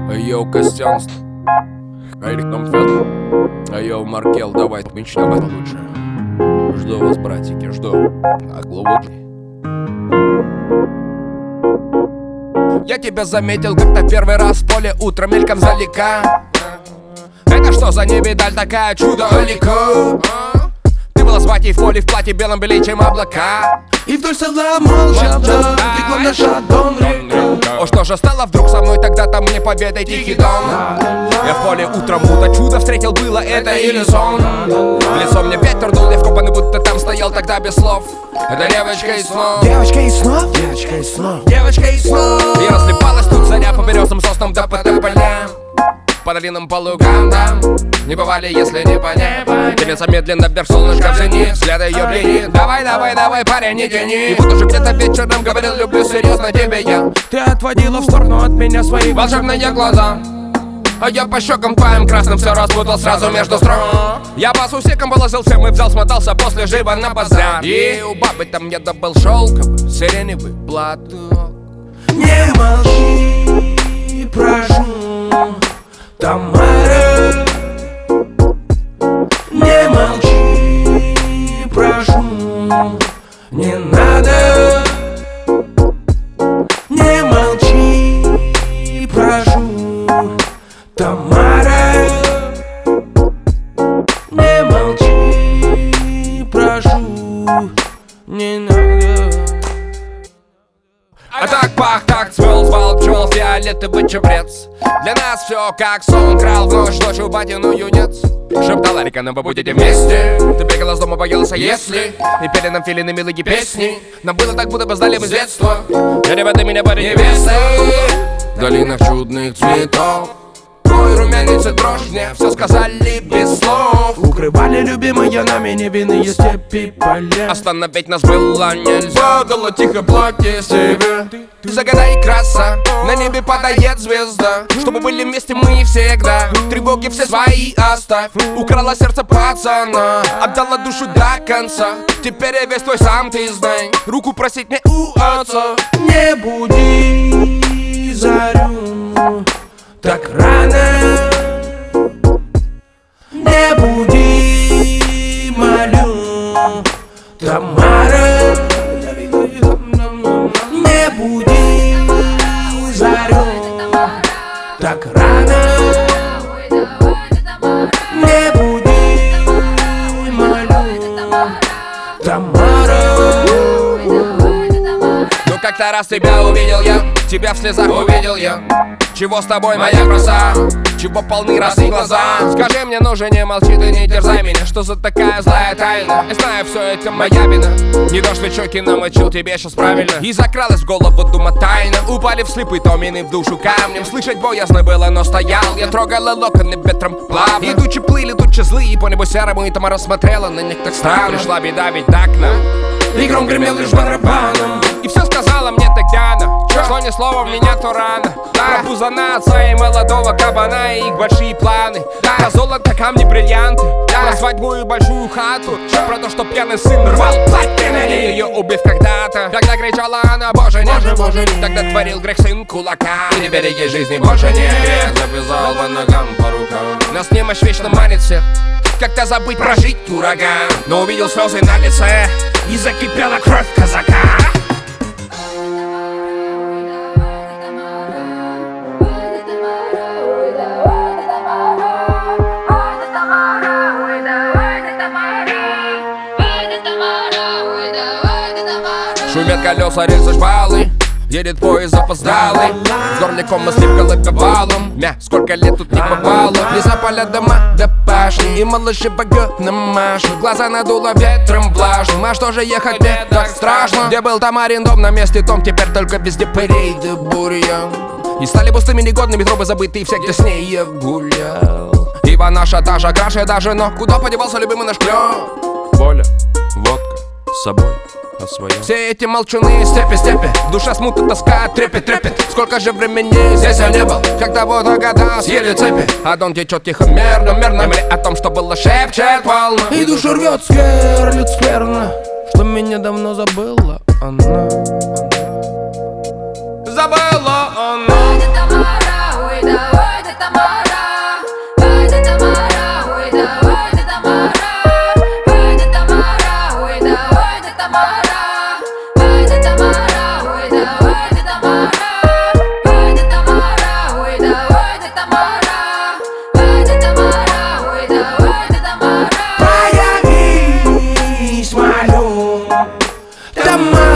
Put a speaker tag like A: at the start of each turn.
A: Йоу, Костян, йоу, Маркел, давай мечтам лучше. Жду вас, братики, жду. Я тебя заметил как-то первый раз в поле утром мельком залека. Это что за невидаль такая чудо-алика? Ты была звать ей в поле в платье белом белее, чем облака.
B: И вдоль села молча, да, легла наша Дон река.
A: О, что же стало вдруг со мной тогда, там мне поведай, тихий дом. Я в поле утром будто чудо встретил, было это или сон. В лицо мне ветер дул, я вкопанный, будто там стоял тогда без слов. Это девочка из снов.
B: Девочка из снов, девочка из снов,
A: девочка из снов. И разлипалась тут заря по березам, соснам да по тополям. По долинам, по лугам, да, не бывали, если не по небу. Двинется медленно вверх, солнышко в зенит, взгляд ее пленит. Давай, давай, давай, парень, не тяни. И вот уже где-то вечером говорил, люблю серьезно тебе я.
B: Ты отводила в сторону от меня свои
A: волшебные глаза, а я по щекам твоим красным все распутал сразу между строк. Я по сусекам вылазил всем и взял, смотался после живо на базар. И у бабы там я добыл шелковый сиреневый платок.
B: Не молчи, прошу, Тамара. Не молчи, прошу, не надо. Не молчи, прошу, Тамара. Не молчи, прошу, не надо.
A: А так пах, так цвел, звал пчел, фиолетовый чабрец. Для нас все как сон, крал в ночь, ночью батину юнец. Шептала река, но вы будете вместе. Ты бегала с дома, боялся, если. И пели нам филины милые песни. Нам было так, будто бы знали мы с детства. Я ребята меня парень невесты. В долинах чудных цветов твой румянец и дрожь, мне все сказали без слов.
B: Укрывали любимые нами невинные степи поля.
A: Остановить нас было нельзя, дала тихо платье себе. Загадай краса, на небе падает звезда. Чтобы были вместе мы всегда. Тревоги все свои оставь. Украла сердце пацана, отдала душу до конца. Теперь я весь твой, сам ты знай. Руку просить мне у отца.
B: Не буди зарю так рано. Не буди, молю, Тамара. Не буди зарю так рано. Не буди, молю, Тамара.
A: Ну как-то раз тебя увидел я, тебя в слезах увидел я. Чего с тобой, моя краса? Чего полны разные глаза? Скажи мне, ну же, не молчи, ты не терзай меня. Что за такая злая тайна? Я знаю, все это моя вина. Не дождь ведь щеки намочил тебе сейчас правильно. И закралась в голову дума тайна. Упали в слепы томины в душу камнем. Слышать боязно было, но стоял. Я трогала локоны ветром плавно. И тучи плыли, тучи злые. По небу серому, и Тамара смотрела на них так странно. Пришла беда ведь так нам.
B: И гром гремел лишь барабаном.
A: И все сказала мне тогда она, что ни слова в меня, то рано. Про пузана отца и молодого кабана, и их большие планы. Про золото, камни, бриллианты, про свадьбу и большую хату. Про то, что пьяный сын рвал платье на ней, ее убив когда-то. Когда кричала она, боже нет, боже нет. Тогда творил грех сын кулака. И не береги жизни больше нет. Завязал по ногам, по рукам. Нас немощь вечно манит всех. Как-то забыть, прожить ураган. Но увидел слезы на лице, и закипела кровь казака. Шумят колеса, рельсы, шпалы. Едет поезд запоздалый. С горликом и сливкой валом. Сколько лет тут не бывало. Не запали дома до пашни. И малыши богат на Машу. Глаза надуло ветром влажным. А что же ехать не так страшно? Где был Тамарин дом, на месте том. Теперь только везде парейды, бурьян. И стали пустыми, негодными тропы забытые. Все, где с ней я гулял. Ива наша та же, краше даже. Но куда подевался любимый наш клёв? Воля, водка, с собой. Все эти молчуны, степи, в душе смута, тоска, трепет. Сколько же времени здесь я не был, когда вот года съели цепи. А дон течет тихо, мерно. Мемори о том, что было, шепчет волна.
B: И душу рвет, скверлит скверно, что меня давно забыла она.
A: Забыла она.
B: дома.